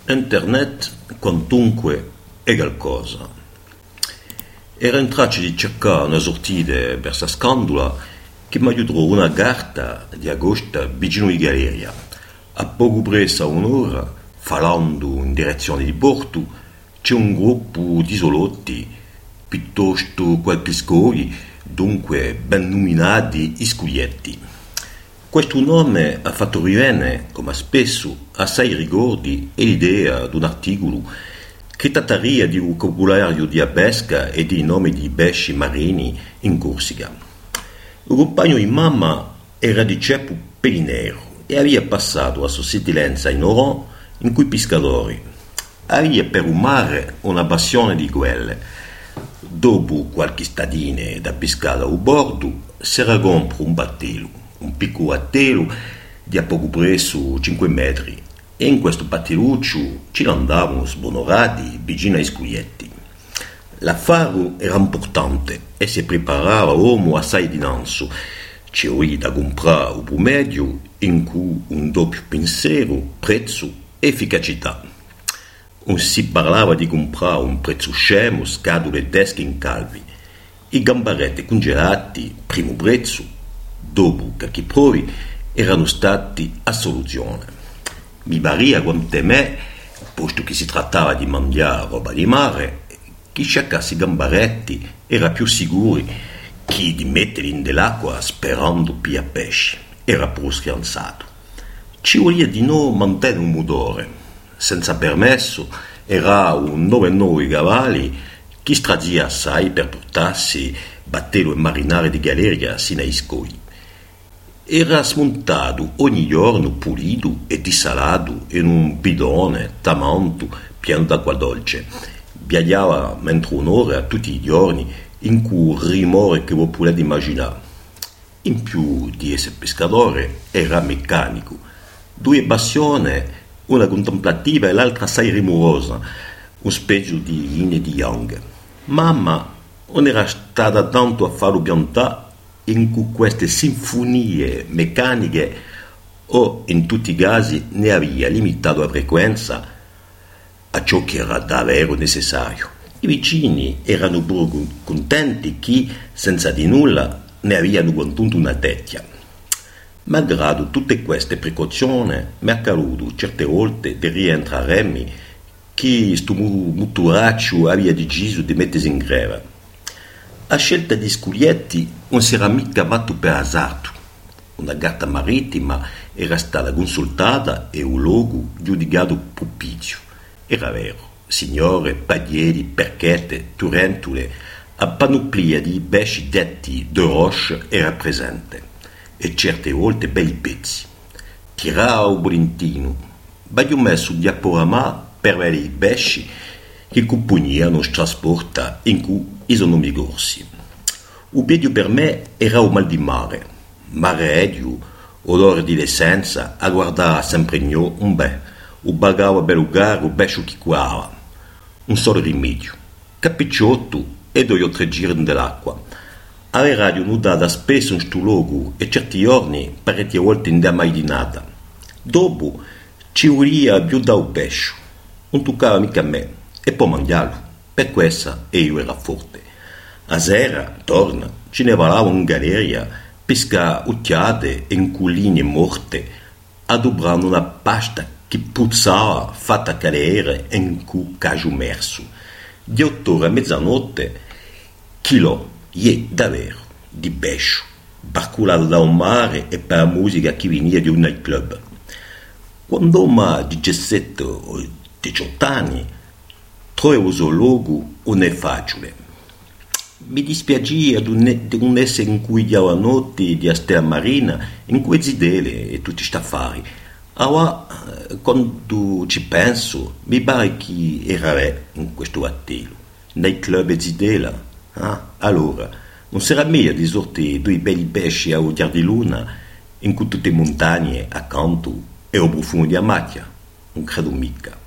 Internet, quantunque, è qualcosa. Era in traccia di cercare una sortita verso la scandola che mi aiutò una carta di agosto vicino di Galeria. A poco presa un'ora, falando in direzione di Porto, c'è un gruppo di isolotti, piuttosto qualche scogli, dunque ben nominati Iscuglietti. Questo nome ha fatto rivene, come spesso, assai ricordi e l'idea di un articolo che trattaria di vocabolario di pesca e di nomi di pesci marini in Corsica. Il compagno di mamma era di ceppo pelinero e aveva passato la sua settilenza in Oran in cui pescatori. Aveva per un mare una passione di quelle. Dopo qualche stadine da pescare a bordo, si raccompra un battello, un piccolo battello di a poco presso 5 metri, e in questo batteluccio ci andavano sbonorati vicino ai Scuglietti. L'affare era importante e si preparava uomo assai dinanzi. C'era da comprare un promedio in cui un doppio pensiero, prezzo e efficacità. Non si parlava di comprare un prezzo scemo, scatole tesche in calvi. I gambaretti congelati, primo prezzo, dopo che provi, erano stati a soluzione. Mi varia quanto me, posto che si trattava di mangiare roba di mare, chi cercasse i gambaretti era più sicuro che di metterli in dell'acqua sperando pia pesci. Era pur schianzato. Ci voleva di no mantenere un motore. Senza permesso era un 9 cavalli che stradia assai per portarsi battello e marinare di Galeria sino ai scogli. Era smontato ogni giorno pulito e dissalato in un bidone tamanto pieno d'acqua dolce. Viaggiava mentre un'ora tutti i giorni in quel rumore che voi potete immaginare. In più di essere pescatore era meccanico. 2 passioni, una contemplativa e l'altra assai rumorosa, un specchio di yin e di yang. Mamma non era stata tanto a farlo piantare in cui queste sinfonie meccaniche o in tutti i casi ne aveva limitato la frequenza a ciò che era davvero necessario. I vicini erano pure contenti che, senza di nulla, ne avevano contunto una tecchia. Malgrado tutte queste precauzioni, mi è accaduto certe volte di rientrarmi che sto muturaccio aveva deciso di mettersi in greve. A scelta di Scuglietti non si era mica fatto per azzardo. Una gatta marittima era stata consultata e un luogo giudicato propizio. Era vero, signore, paglieri, perchette, turentule, a panoplia di pesci detti de roche era presente, e certe volte belli pezzi. Tiravo un volentino, baglio messo un diaporama per vedere i pesci che componiano il trasporto in cui sono mi corsi. Un medio per me era un mal di mare edio, odore di l'essenza, a guardare sempre un bagavo a belugar, un pesce che cuava. Un solo rimedio, capicciotto e 2 o 3 giri dell'acqua. Aveva nudata spesso in sto luogo e certi giorni parecchie volte non mai di nada. Dopo ci voleva più da un pesce, non toccava mica a me, e poi mangiarlo, per questa e io era forte. A sera, torna, ce ne valava in Galeria, pesca occhiate e inculline morte, adobrando una pasta che puzzava fatta cadere in cui caggio merso. Di 8 ore a mezzanotte, chilò, davvero, di pesce, barculato da un mare e per la musica che veniva di un nightclub. Quando ho 17 o 18 anni, trovo il luogo non è facile. Mi dispiaceva di non essere in cui diavo a notte di stella marina, in quei zidele e tutti sti affari. Allora, quando ci penso, mi pare che era in questo battello, nei club e zidela. Allora, non sarà meglio di sorte 2 belli pesci a odiar di luna, in cui tutte le montagne accanto e o profondo di macchia? Non credo mica.